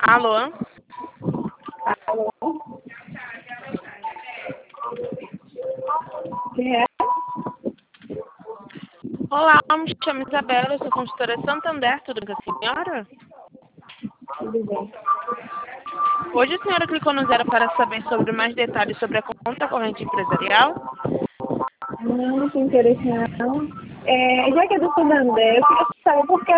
Alô? Alô? Quem é? Olá, me chamo Isabela, eu sou consultora Santander, tudo bem com a senhora? Tudo bem. Hoje a senhora clicou no 0 para saber sobre mais detalhes sobre a conta corrente empresarial? Não tem interesse não. Já que é do Santander, eu queria saber por que